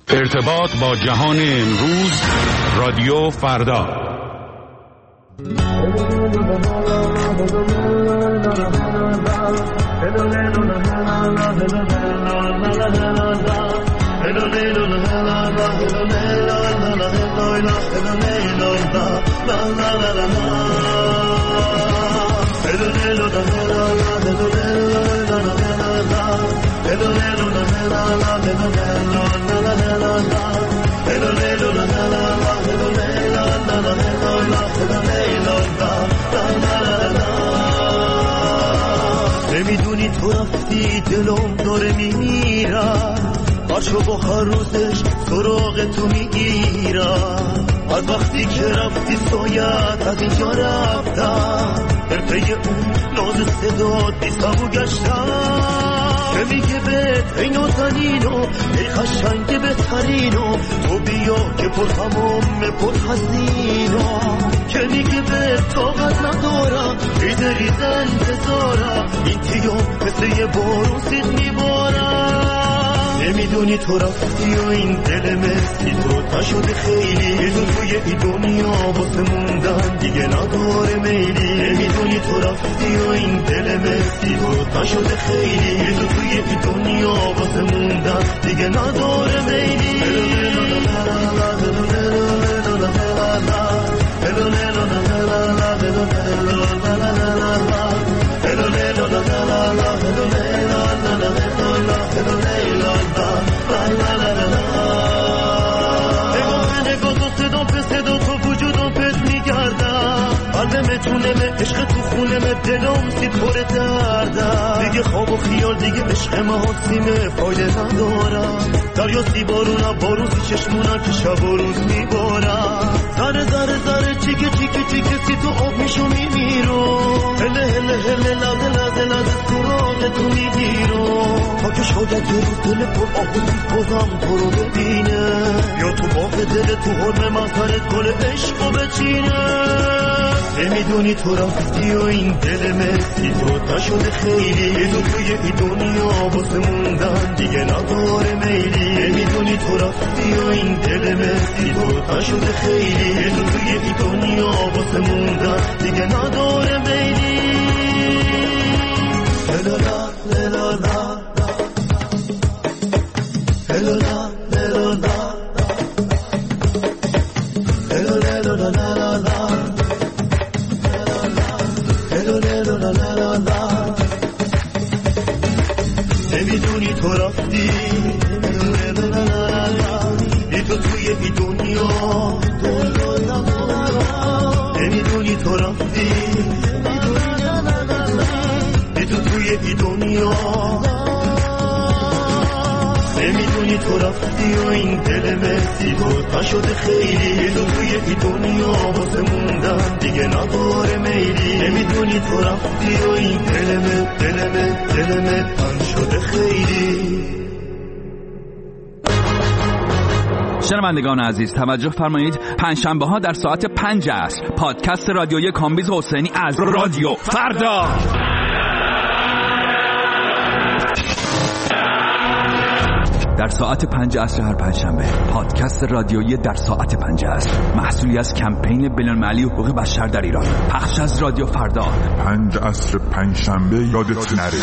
ارتباط با جهان امروز، رادیو فردا. نمیدونی تو رفتی دلم داره میمیرم، هرشو با هر روزش سراغ تو میگیرم. از وقتی که رفتی سایت از اینجا رفتم، برپی اون ناز صدا دیستم و گشتم که میگه بهت ای نازنینو ای خشنگ بهترینو، تو بیا که پر هموم پر حزینو، که میگه بهت طاقت ندارم ریزه ریزه انتظارم، این تیام مثل یه بارون سید میبارم. نمیدونی تو رفتی و این دل مسی تو تشده خیلی، تو توی این دنیا واسه موندن دیگه نداره میلی. نمیدونی تو رفتی و این دل مسی تو تشده خیلی، تو توی این دنیا واسه موندن دیگه نداره میلی. عشق تو خونمه دلم سید پر دردم، دیگه خواب و خیال دیگه عشق محاسیمه فایده ندارم. دریا سی بارونم باروزی چشمونم که شب و روز میبارم، ذره ذره ذره چیکه چیکه چیکه سی تو آب میشو میمیرو، هله هله هله لحظه لحظه لحظه سراغ تو میگیرو، تا که شاید یه روز دل پر آب و سید بازم تو رو ببینه، یا تو باغ دل تو حرم مظهرت گل عشقو بچینه. نمیدونی تو رفتی و این دل مسی تو تشده خیلی، تو توی این دنیا واسه موندن دیگه نداره میلی. نمیدونی تو رفتی و این دل مسی تو تشده خیلی، تو توی این دنیا واسه موندن دیگه نداره میلی. هلالا هلالا هلالا نمیدونی تو رفتی ای تو توی این دنیا، نمیدونی تو رفتی ای تو توی این دنیا، نمیدونی تو رفتی و این دل مسی تو تشده خیلی، تو توی این دنیا واسه موندن دیگه نداره میلی. نمیدونی تو رفتی و این دلمه تن شده خیلی. شنوندگان عزیز توجه فرمایید، پنجشنبه ها در ساعت 5 عصر پادکست رادیویی کامبیز حسینی از رادیو فردا. در ساعت 5 عصر هر پنجشنبه پادکست رادیویی در ساعت 5 عصر، محصولی از کمپین بین‌المللی حقوق بشر در ایران، پخش از رادیو فردا. 5 عصر پنجشنبه یادت نره.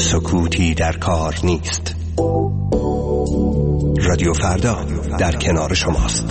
سکوتی در کار نیست. رادیو فردا در کنار شماست.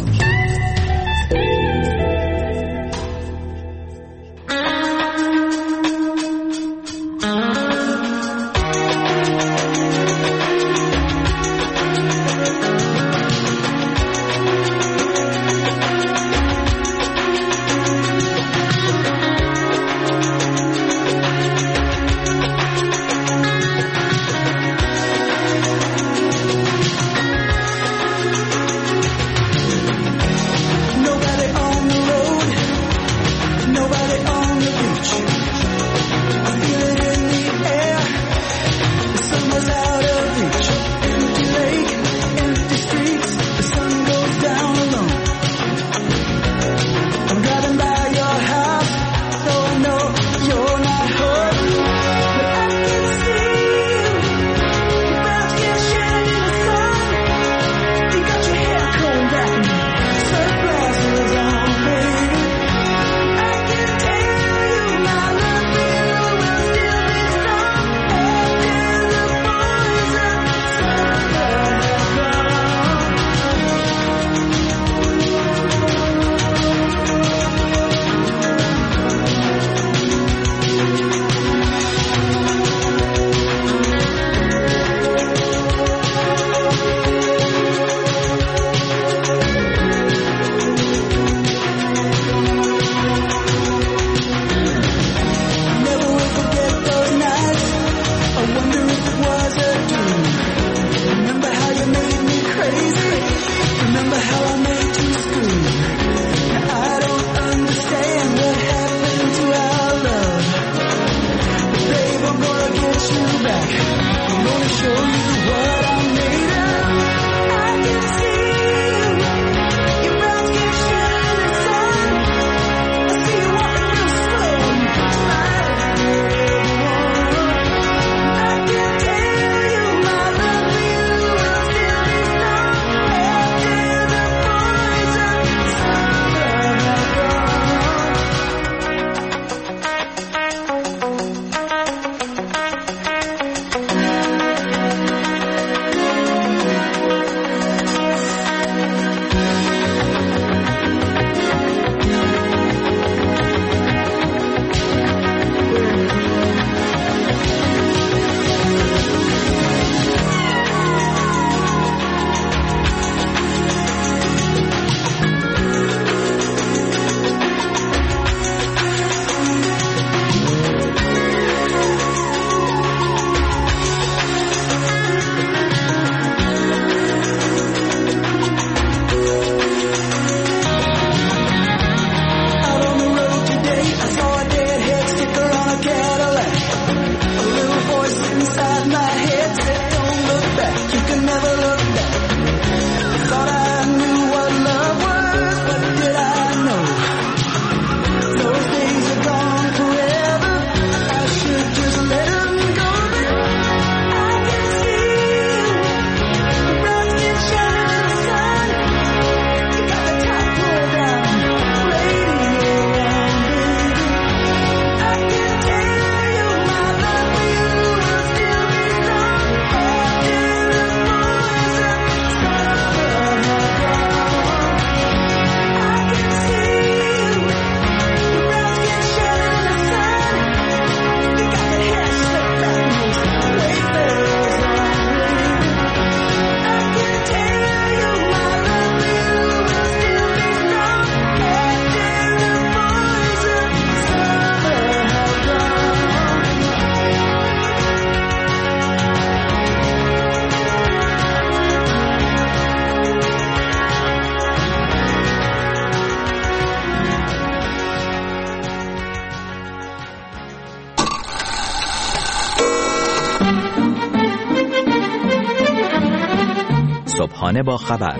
صبحانه با خبر،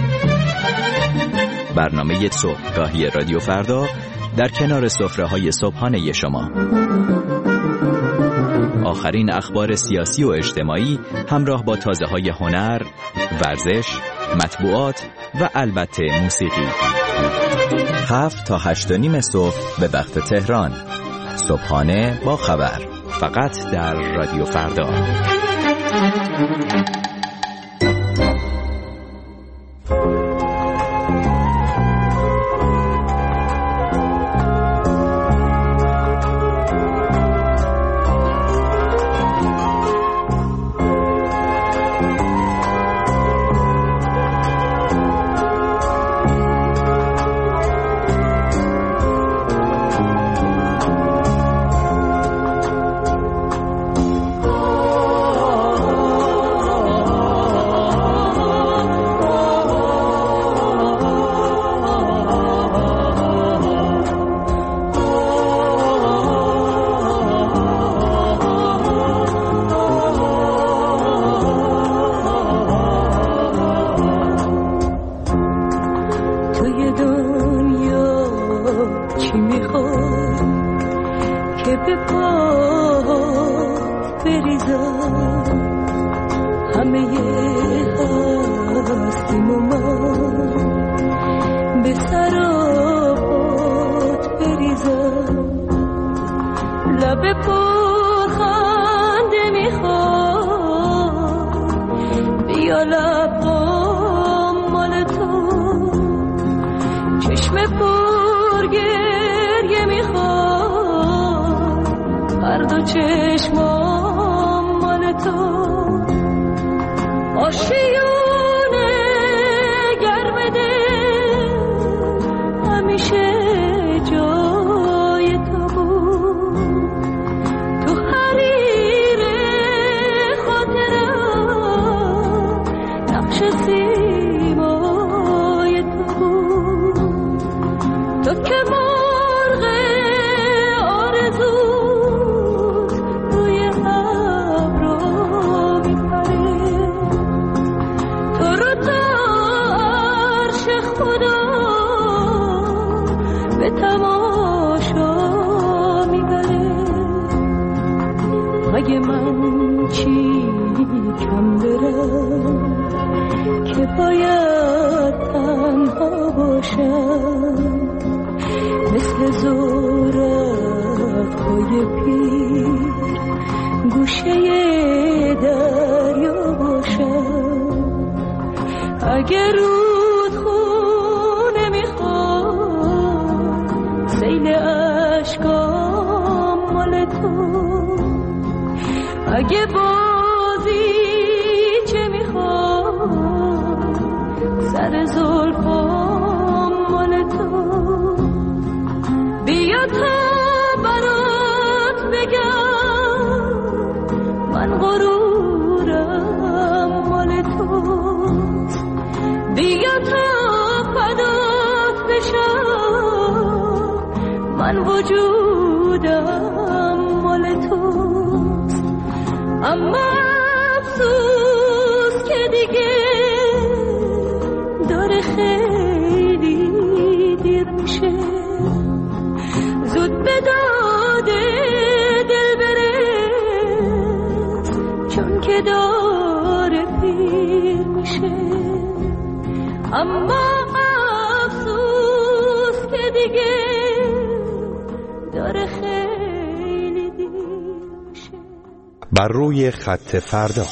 برنامه صبحگاهی رادیو فردا در کنار سفره‌های صبحانه شما. آخرین اخبار سیاسی و اجتماعی همراه با تازه‌های هنر، ورزش، مطبوعات و البته موسیقی. 7 تا 8:30 صبح به وقت تهران. صبحانه با خبر. فقط در رادیو فردا. بر روی خط فردا.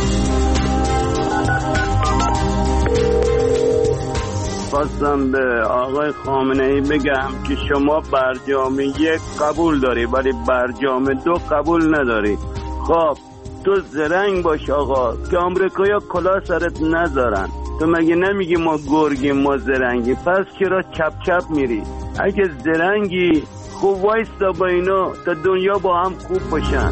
خواستم به آقای خامنه‌ای بگم که شما برجام 1 قبول داری ولی برجام 2 قبول نداری. خب تو زرنگ باش آقا که آمریکایا کلاه سرت نذارن. تو مگه نمیگی ما گرگیم ما زرنگی؟ پس چرا چپ چپ میری؟ اگه زرنگی خوب وایستا با اینا تا دنیا با هم خوب باشن.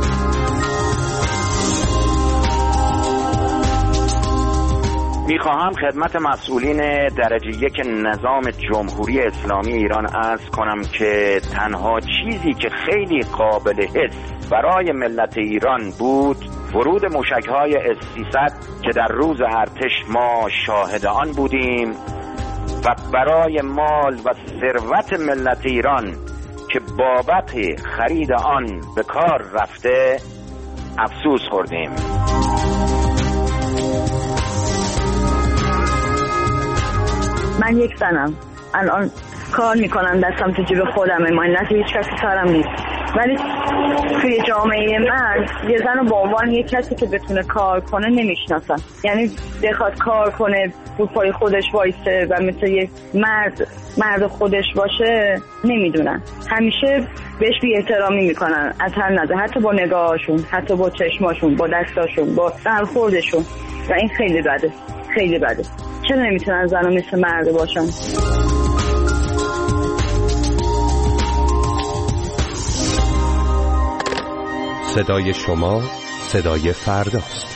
میخواهم خدمت مسئولین درجه 1 نظام جمهوری اسلامی ایران عرض کنم که تنها چیزی که خیلی قابل حس برای ملت ایران بود ورود موشک‌های S-300 که در روز ارتش ما شاهد آن بودیم و برای مال و ثروت ملت ایران که بابت خرید آن به کار رفته افسوس خوردیم. من یک زنم الان کار میکنم، دستم تو جیب خودمه، ماینت هیچ کسی سرم نیست. ولی توی جامعه من یه زن رو به عنوان یه کسی که بتونه کار کنه نمیشناسن. یعنی بخواد کار کنه، رو پای خودش وایسه و مثل یه مرد خودش باشه نمیدونن. همیشه بهش بی احترامی میکنن از هر نظر، حتی با نگاهاشون، حتی با چشماشون، با دستاشون، با برخوردشون. و این خیلی بده، خیلی بده. چرا نمیتونن زن مثل مرد باشن؟ صدای شما صدای فرداست.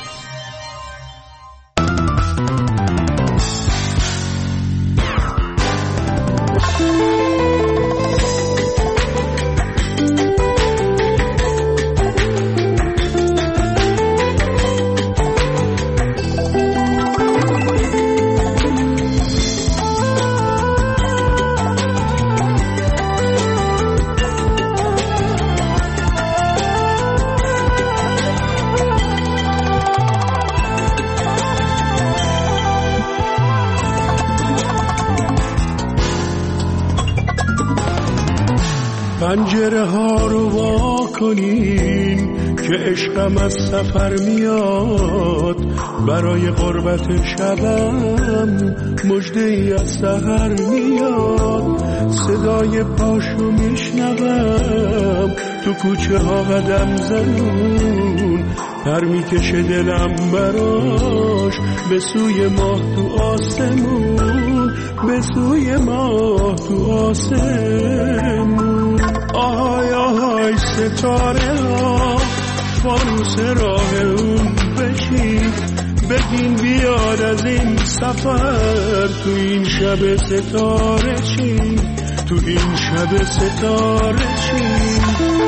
پنجره ها رو وا کنین که عشقم از سفر میاد، برای غربت شبم مژده ای از سحر میاد. صدای پاشو میشنوم تو کوچه ها قدم زنون، پر میکشه دلم براش به سوی ماه تو آسمون، به سوی ماه تو آسمون. آهای آهای ستاره ها فانوس راه اون بشین، بگین بیاد از این سفر تو این شب ستاره چین، تو این شب ستاره چین.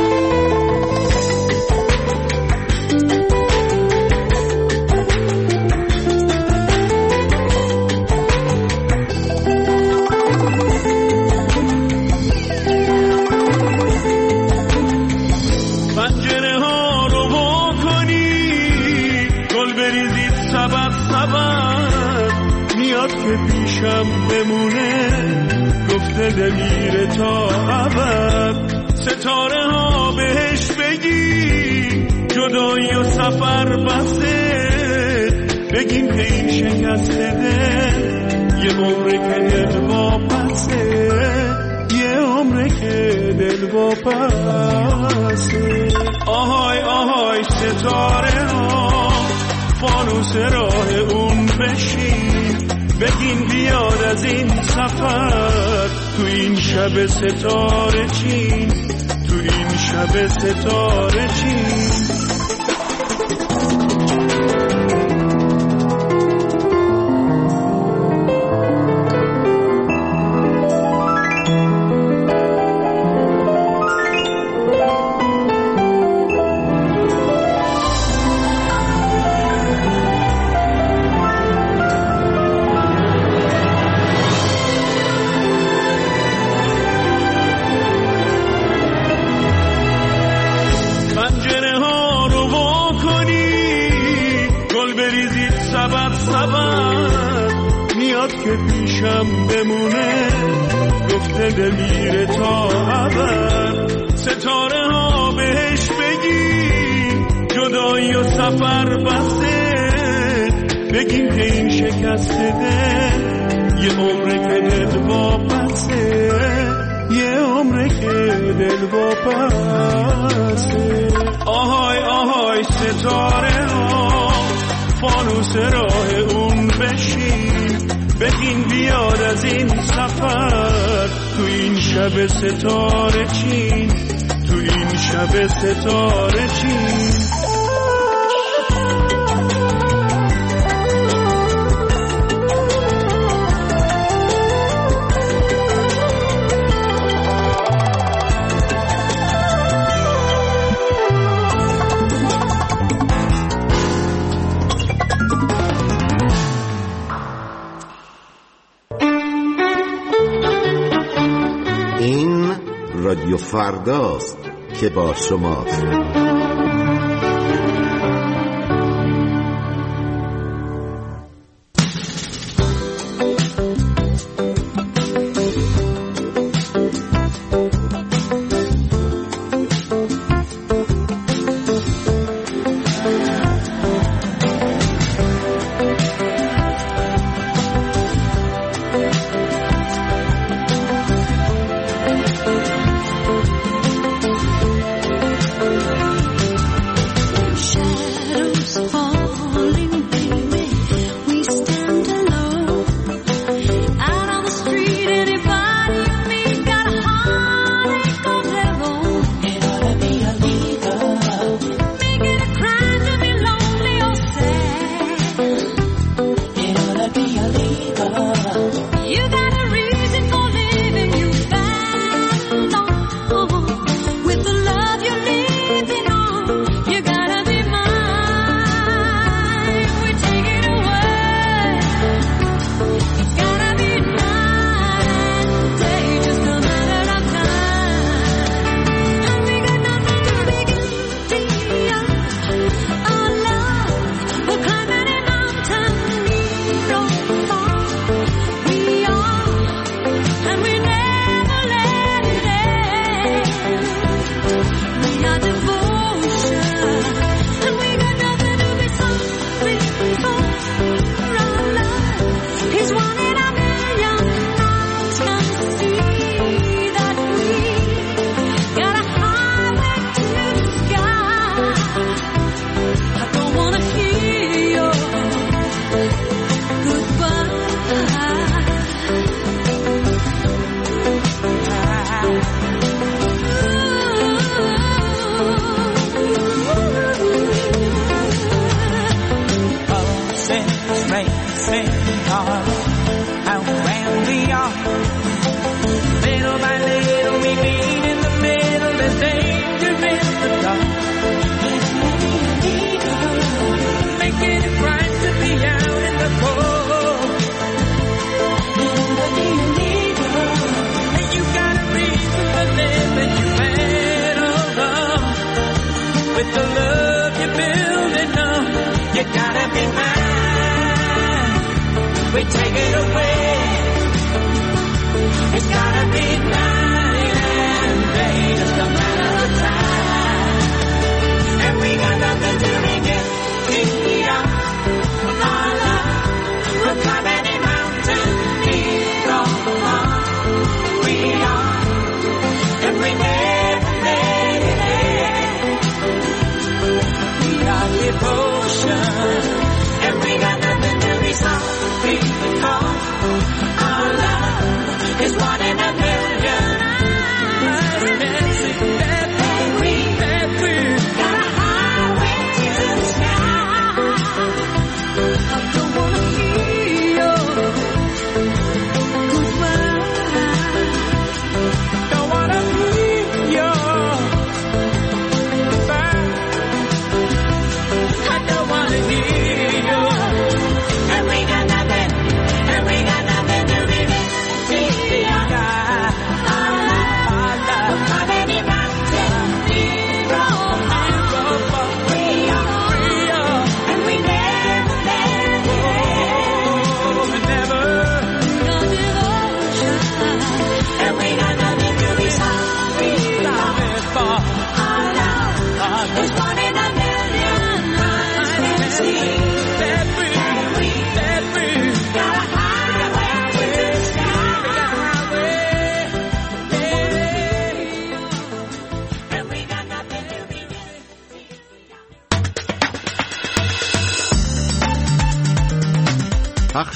که پیشم بمونه گفته دمیره تا ابد. ستاره ها بهش بگی جدایی و سفر بسته، بگیم که این شکست دل یه عمره که دل واپسه، یه عمره که دل واپسه. آهای آهای ستاره ها فانوس راه اون بشین، بگین بیاد از این سفر تو این شب ستاره چین، تو این شب ستاره چین. که پیشم بمونه گفته دمیره تا ابد. ستاره ها بهش بگی جدایی و سفر بسته، بگیم که این شکست دل یه عمره که دل واپسه، یه عمره که دل واپسه. آهای آهای ستاره ها فانوس راه اون بشین، بگین بیاد از این سفر تو این شب ستاره چین، تو این شب ستاره چین. رادیو فرداست که با شماست.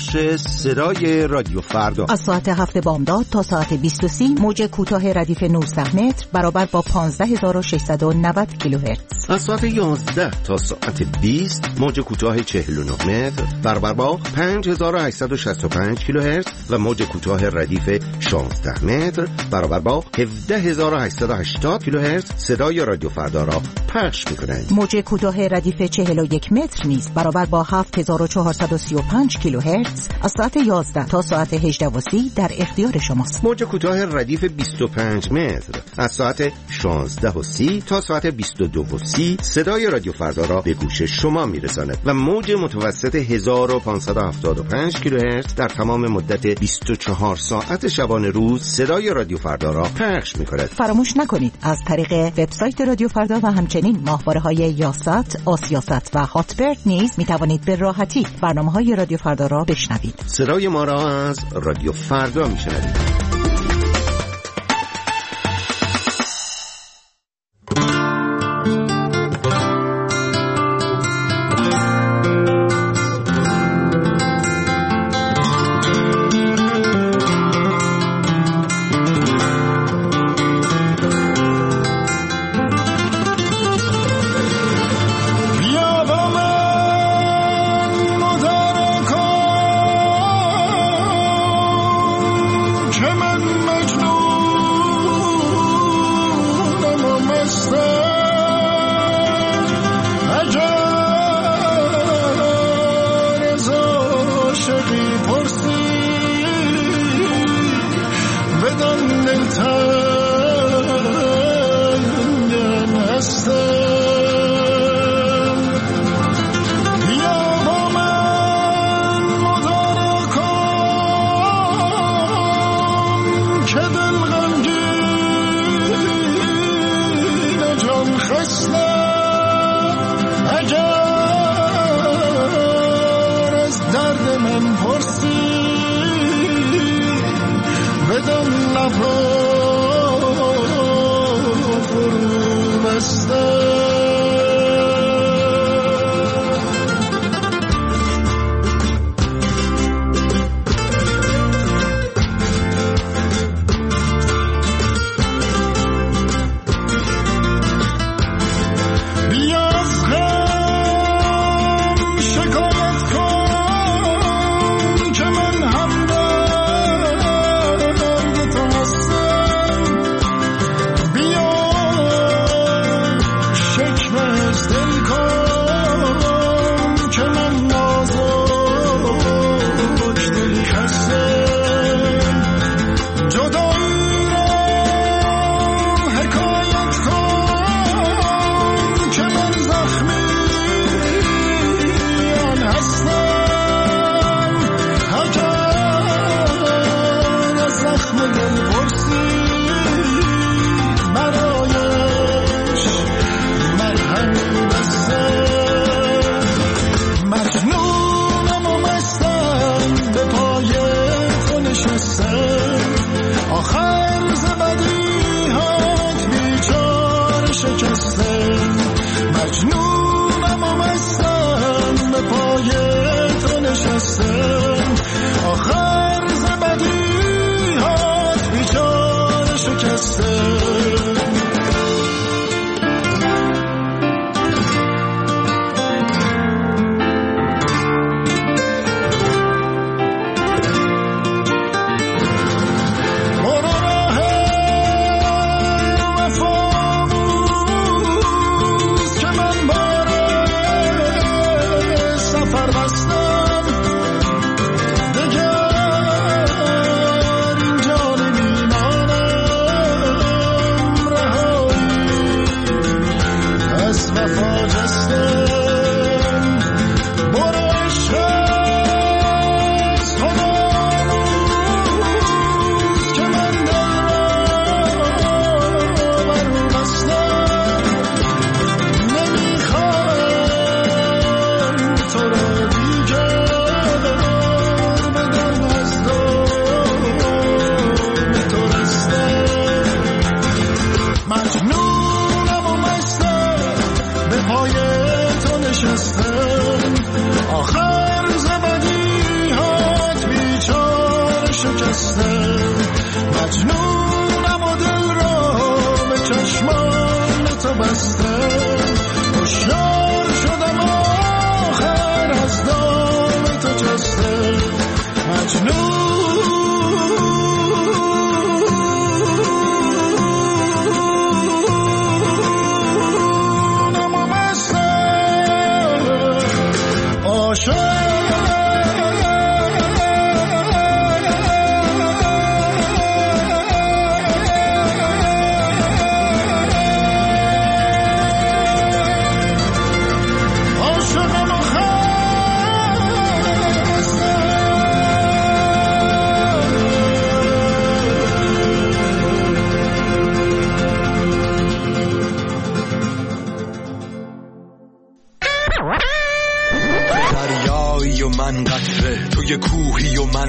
بخش صدای رادیو فردا از ساعت 7 بامداد تا ساعت 20:30 موج کوتاه ردیف 19 متر برابر با 15690 کیلوهرتز. از ساعت 11 تا ساعت 20 موج کوتاه 49 متر برابر با 5865 کیلوهرتز و موج کوتاه ردیف 16 متر برابر با 17880 کیلوهرتز صدای رادیو فردا را پخش می‌کنند. موج کوتاه ردیف 41 متر نیز برابر با 7435 کیلوهرتز از ساعت 11 تا ساعت 18:30 در اختیار شماست. موج کوتاه ردیف 25 متر از ساعت 16:30 تا ساعت 22:30 صدای رادیو فردا را به گوش شما میرساند و موج متوسط 1575 کیلوهرتز در تمام مدت 24 ساعت شبانه روز صدای رادیو فردا را پخش می‌کند. فراموش نکنید از طریق وبسایت رادیو فردا و همچنین ماهواره‌های یاست، آسیاست و هاتبرد نیز می‌توانید به راحتی برنامه‌های رادیو فردا را بشنوید. صدای ما را از رادیو فردا می‌شنوید.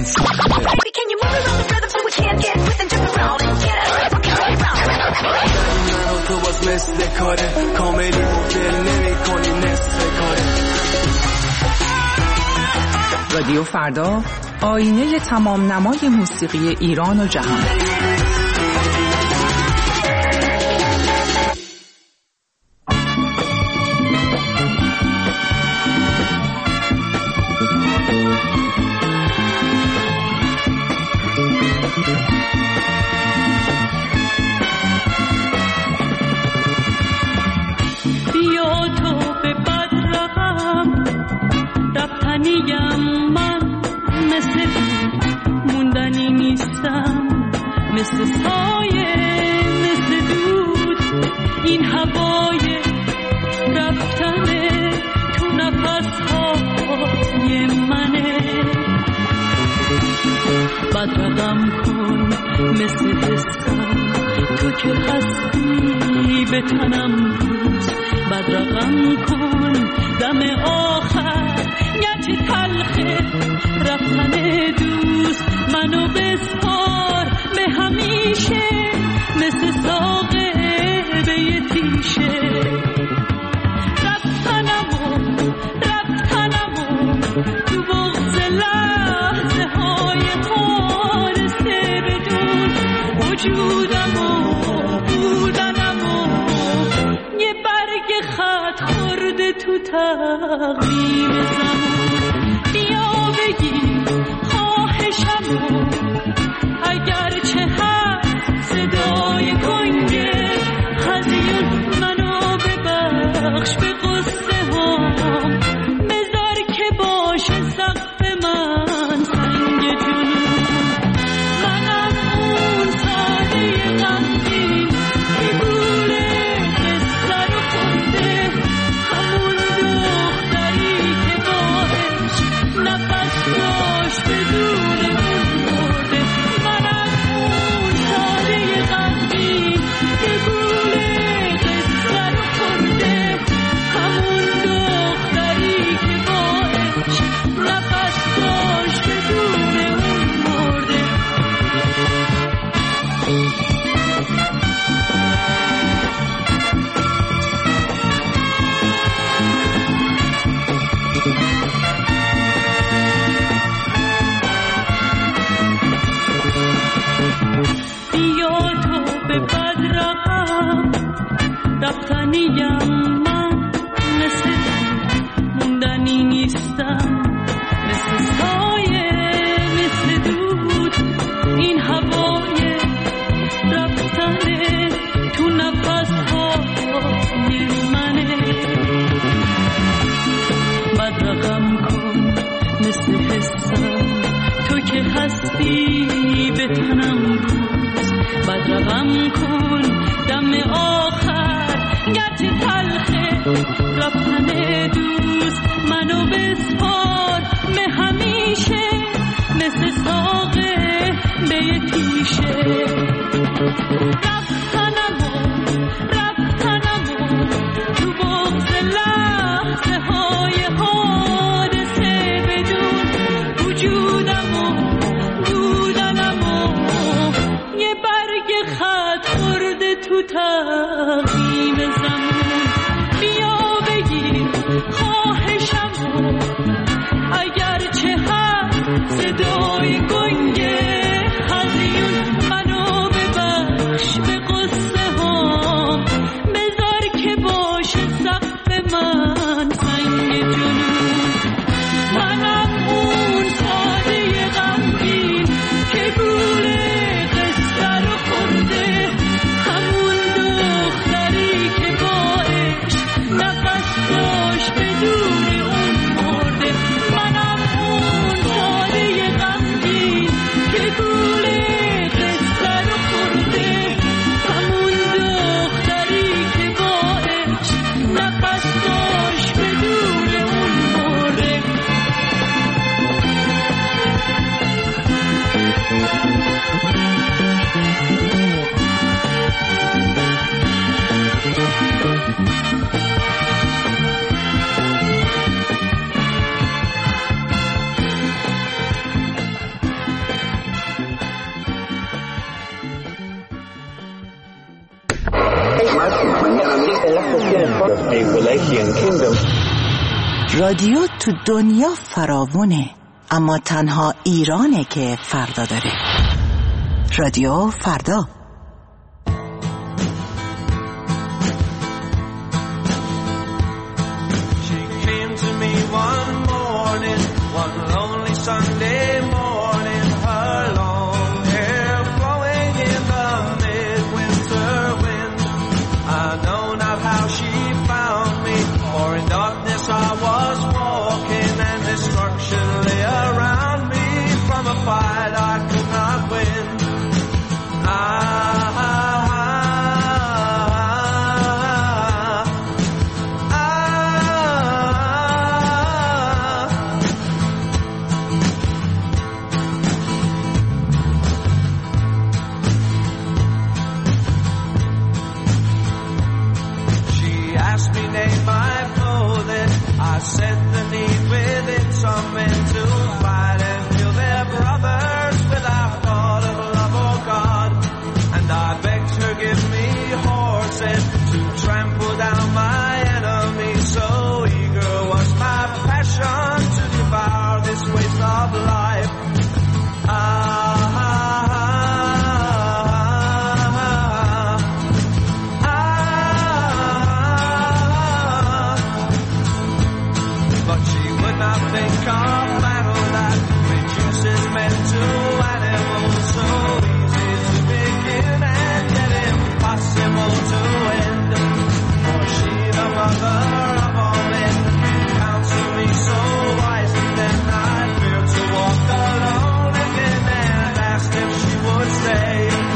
تو باز مثل کاره کاملی مبدل نمی کنی نصف کاره. رادیو فردا، آینه تمام نمای موسیقی ایران و جهان. مثل سایه مثل دود این هوای رفتنه تو نفسهای منه. بدرقم کن مثل حسم تو که هستی به تنم روز. بدرقم کن دم آخر گرچه تلخه رفتن دوست. منو بسپار به همیشه مثل ساقه به یه تیشه. رفتنمو تو بغض لحظه های خالصه بدون وجودمو بودنمو یه برگ خط خورده تو تقویم زمان. بیا بگی خواهشمو اگرچه هست صدای کنگه هزیون منو ببخش به قصه هم. بذار که باشه سقف من سنگ جنون. منم اون ساده غمگین که گوره قصه رو خونده. همون دختری که باش نفس داشت بدون مرده. منم اون ساده غمگین که گوره قصه رو خونده. همون دختری که باش نفس داشت بدون مرده. بیا تو به بدرقم رفتنیم من مثل موندنی نیستم. مثل سایه مثل دود این هوای رفتنه تو نفس های منه. بدرقم کن مثل حسم تو که هستی به تنم روز. بدرقم کن دم آخر گرچه تلخه رفتن دوست. منو بسپار به همیشه مثل ساقه به یه تیشه. رفتنمو تو بغض لحظه های حادثه بدون وجودمو بودنمو یه برگ خط خورده تو تقویم زمان. بیا بگیر خواهشمو اگرچه هست صدای گنگه هزیون منو ببخش به قصه هم. بذار که باشه سقف من سنگ جنون. منم اون ساده غمگین که گوره قصه رو خورده. همون دختری که با رادیو تو دنیا فراوونه، اما تنها ایرانه که فردا داره. رادیو فردا. Sunday morning, her long hair blowing in the midwinter wind. I know not how she found me, for in darkness I was walking, and destruction lay around me from a fight I could not win. I said the need within some men to fight and kill their brothers without thought of love or God. And I begged her give me horses to trample down my enemies. So eager was my passion to devour this waste of life. Think of battle that reduces men to animals, so easy to begin and yet impossible to end. For she, the mother of all men, counseled me so wisely, then I feared to walk alone again and asked if she would stay.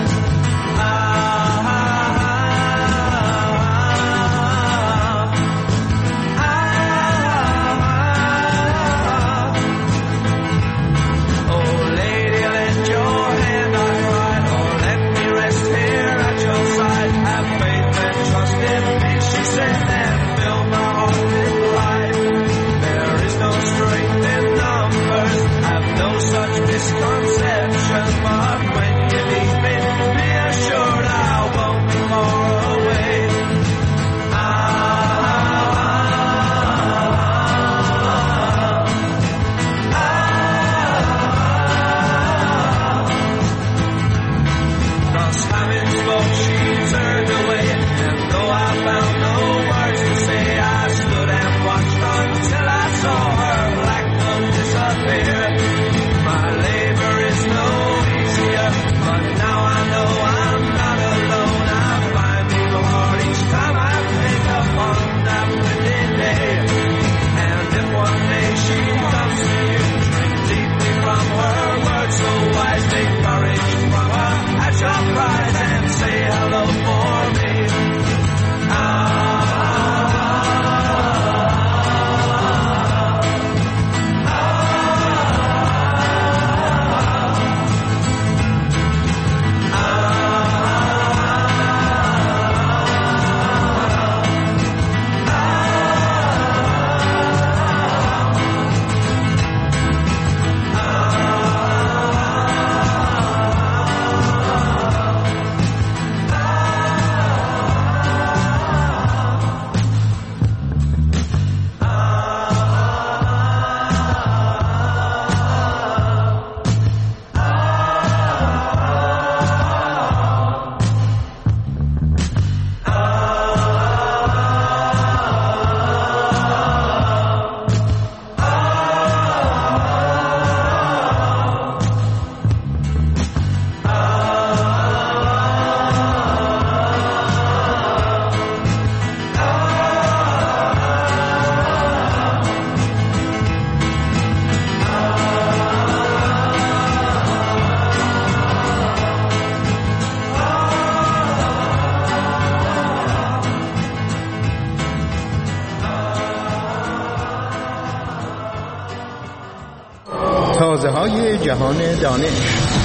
تازه‌های جهان دانش.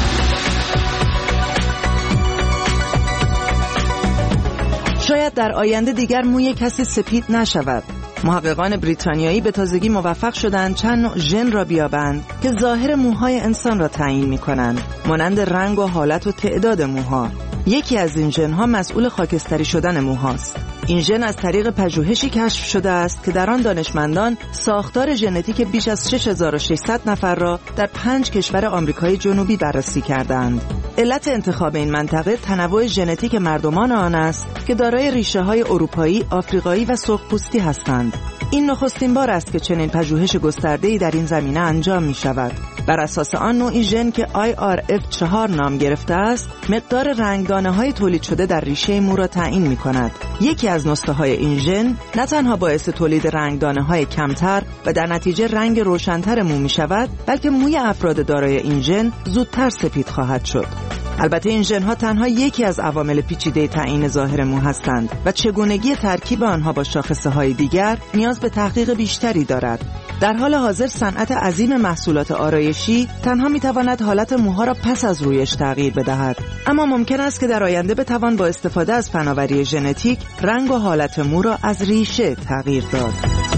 شاید در آینده دیگر موی کسی سپید نشود. محققان بریتانیایی به تازگی موفق شدند چند نوع ژن را بیابند که ظاهر موهای انسان را تعیین می‌کنند، مانند رنگ و حالت و تعداد موها. یکی از این ژن‌ها مسئول خاکستری شدن موهاست. این ژن از طریق پژوهشی کشف شده است که در آن دانشمندان ساختار ژنتیک بیش از 6600 نفر را در 5 کشور آمریکای جنوبی بررسی کردند. علت انتخاب این منطقه تنوع ژنتیک مردمان آن است که دارای ریشه‌های اروپایی، آفریقایی و سرخپوستی هستند. این نخستین بار است که چنین پژوهش گسترده‌ای در این زمینه انجام می‌شود. بر اساس آن نوعی ژن که IRF4 نام گرفته است، مقدار رنگدانه‌های تولید شده در ریشه مو را تعیین می‌کند. یکی از نسخه‌های این ژن نه تنها باعث تولید رنگدانه‌های کمتر و در نتیجه رنگ روشن‌تر مو می‌شود، بلکه موی افراد دارای این ژن زودتر سپید خواهد شد. البته این ژن‌ها تنها یکی از عوامل پیچیده تعیین ظاهر مو هستند و چگونگی ترکیب آنها با شاخصه‌های دیگر نیاز به تحقیق بیشتری دارد. در حال حاضر صنعت عظیم محصولات آرایشی تنها می‌تواند حالت موها را پس از رویش تغییر بدهد، اما ممکن است که در آینده بتوان با استفاده از فناوری ژنتیک رنگ و حالت مو را از ریشه تغییر داد.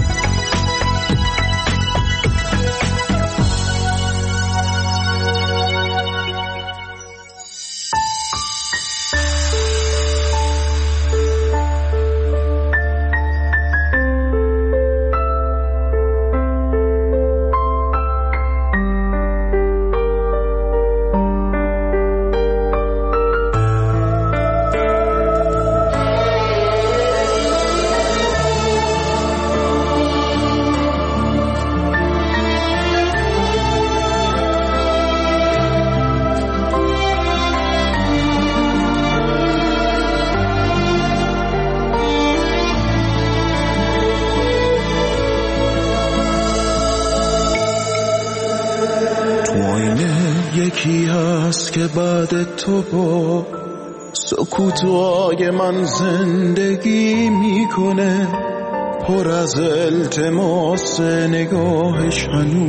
یکی هست که بعد تو با سکوتای من زندگی میکنه، پر از التماس نگاهش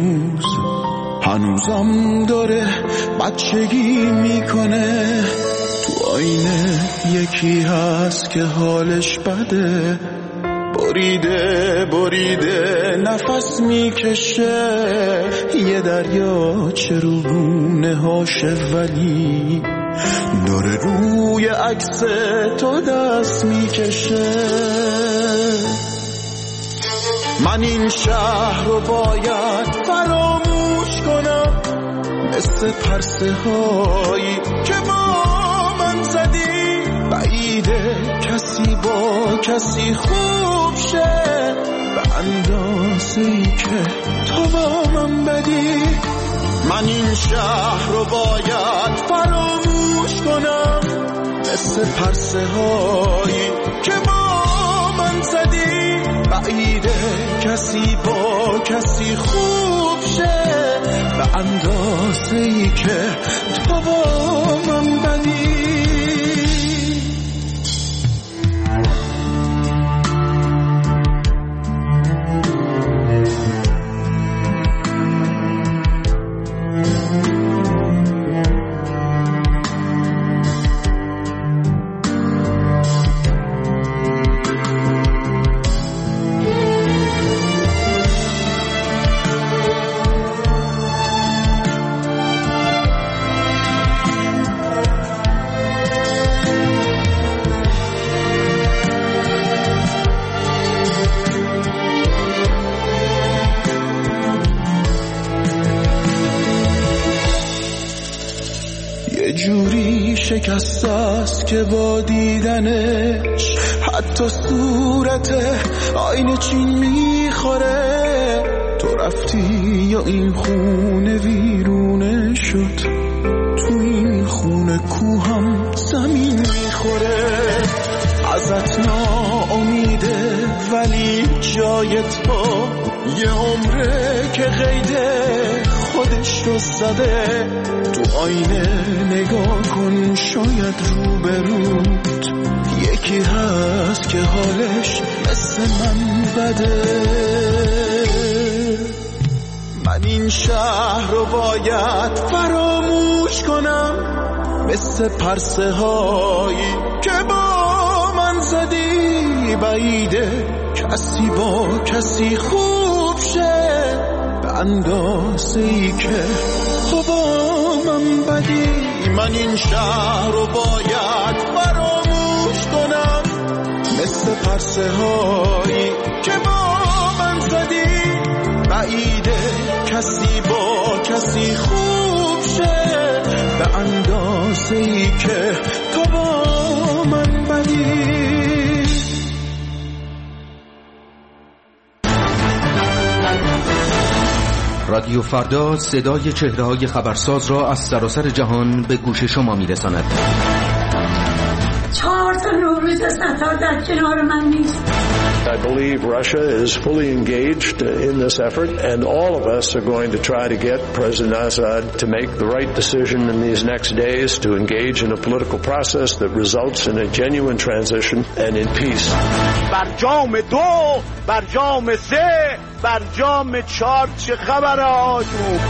هنوزم داره بچگی میکنه. تو آینه یکی هست که حالش بده، بریده نفس میکشه، یه دریا چروبونه هاشه ولی داره روی عکس تو دست میکشه. من این شهر رو باید فراموش کنم، مثل پرسه هایی که با من زدی، بعیده کسی با کسی خوب شه به اندازه‌ای که تو با من بدی. من این شهر رو باید فراموش کنم، مثل پرسه هایی که با من زدی، بعیده کسی با کسی خوب شه به اندازه‌ای که تو با من بدی. جوری شکست است که با دیدنش حتی صورت آینه چین میخوره. تو رفتی یا این خونه ویرونه شد، تو این خونه کوهم زمین میخوره. ازت ناامیده ولی جای تو یه عمره که قیده خودش رو زده. تو آینه نگاه کن، شاید روبروت یکی هست که حالش مثل من بده. من این شهر رو باید فراموش کنم، مثل پرسه هایی که با من زدی، بعیده کسی با کسی خوب شه به اندازه‌ای که تو با من بدی. من این شهر رو باید پرسه هایی که با من زدی، بعیده کسی با کسی خوب شه به اندازه‌ای که تو با من بدی. رادیو فردا صدای چهره‌های خبرساز را از سراسر جهان به گوش شما می‌رساند. 4 تا نوروز ستار در کنار من نیست. I believe Russia is fully engaged in this effort, and all of us are going to try to get President Assad to make the right decision in these next days to engage in a political process that results in a genuine transition and in peace. برجام 2 برجام 3 برجام 4 چه خبره آجوب؟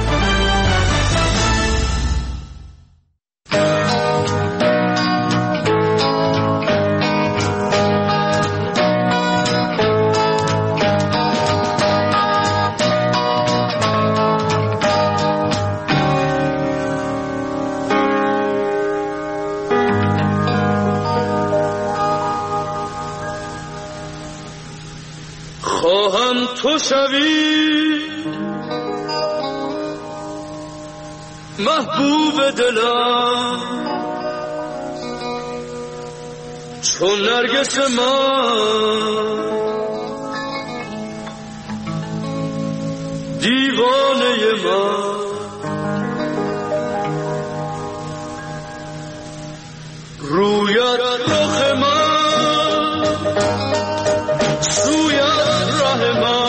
تو شوی محبوب دلم چون نرگس من، دیوانه من، رویت رخ من، سویت ره من،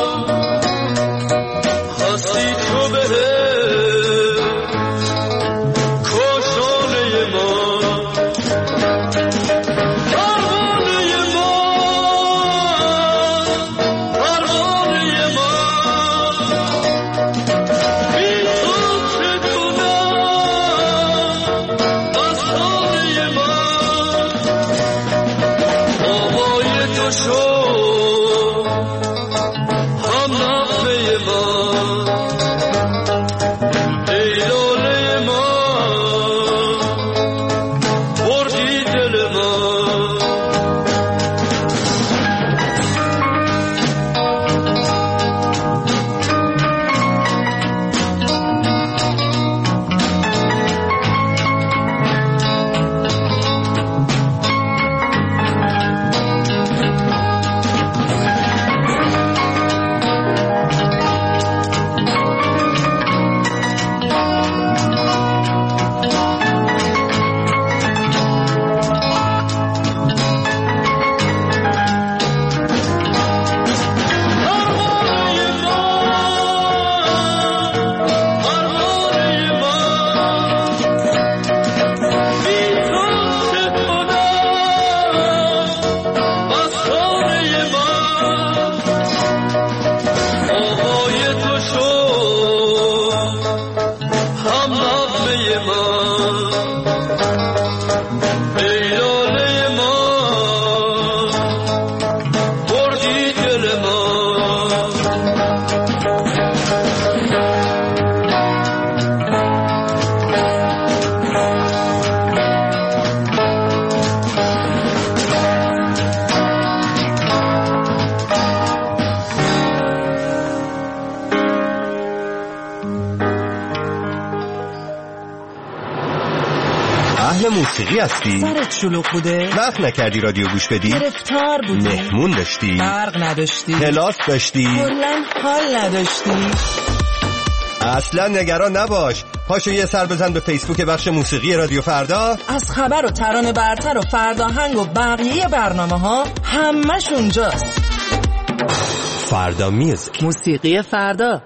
موسیقی هستی؟ سرت شلوغ بوده؟ وقت نکردی رادیو گوش بدی؟ گرفتار بودی؟ مهمون داشتی؟ برق نداشتی؟ کلاس داشتی؟ کلاً حال نداشتی؟ اصلا نگران نباش، پاشو یه سر بزن به فیسبوک بخش موسیقی رادیو فردا. از خبر و ترانه برتر و فرداهنگ و بقیه برنامه ها همش اونجاست. فردا میوزیک، موسیقی فردا.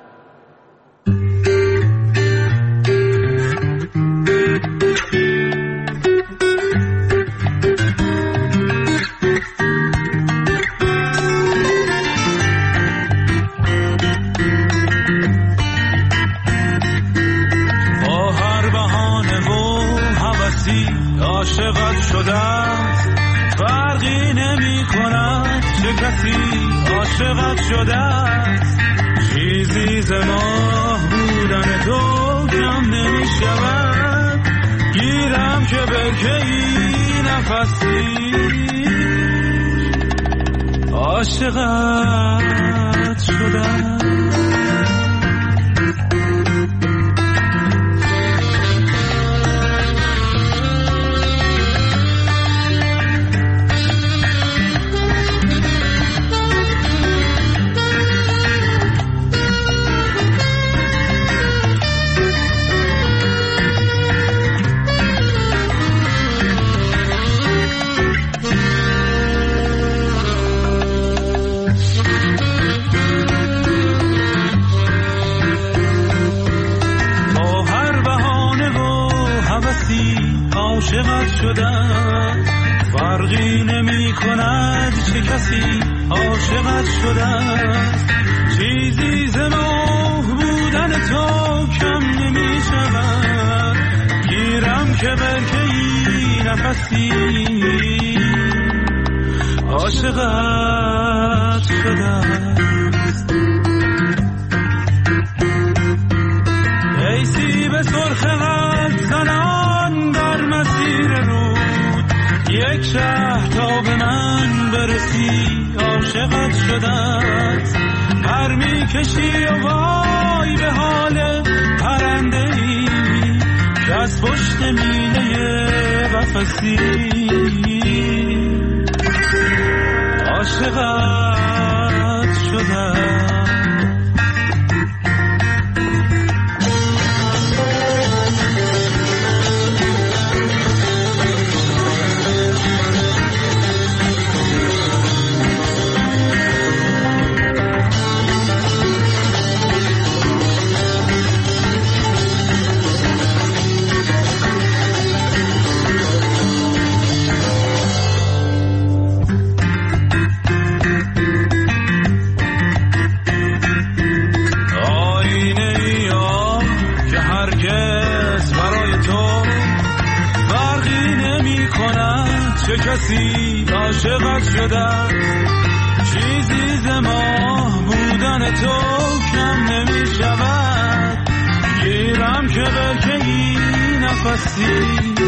عاشقت شدم فرقی نمی کند چه کسی عاشقت شدم، چیزی ز ماه بودن تو کم نمی شود، گیرم که به کی نفسی عاشقت شدم. عاشقت شدم، فرقی نمی کند چه کسی عاشقت شدم. چیزی ز ماه بودن تو کم نمی شود، گیرم که برکه‌ای نفسی عاشقت شدم. ای سیب سرخ قد زنان در مسیر رود، یک شهر تا به من برسی عاشقت شدت. پر می کشی و وای به حال پرنده ای که از پشت میله قفسی عاشقت شدت. چه کسی عاشقت شدم، چیزی ز ماه بودن تو کم نمی شود، گیرم که برکه‌ای نفسی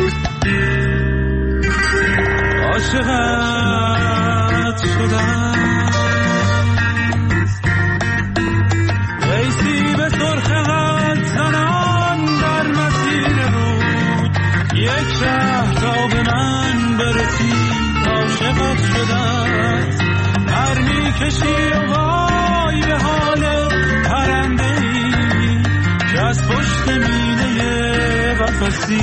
عاشقت شدم. ای سیب سرخ قد زنان در مسیر رود، یک شهر تا به من برسی عاشقت شدت. پر می کشی و وای به حال پرنده ای که از پشت میله قفسی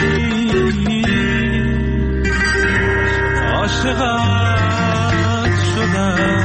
عاشقت شدت.